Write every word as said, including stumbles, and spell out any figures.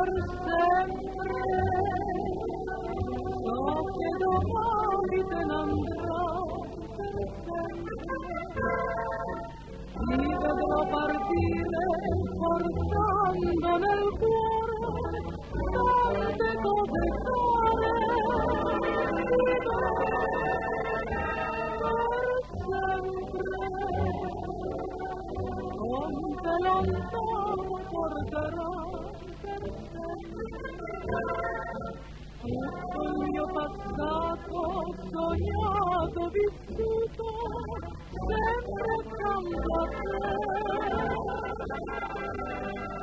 por sempre. So che domani te ne andrò per sempre. Ti vedrò partire portando nel cuore tante cose care di me per sempre. Con te lontano porterò per sempre tutto il mio passato sognato, vissuto sempre accanto a te.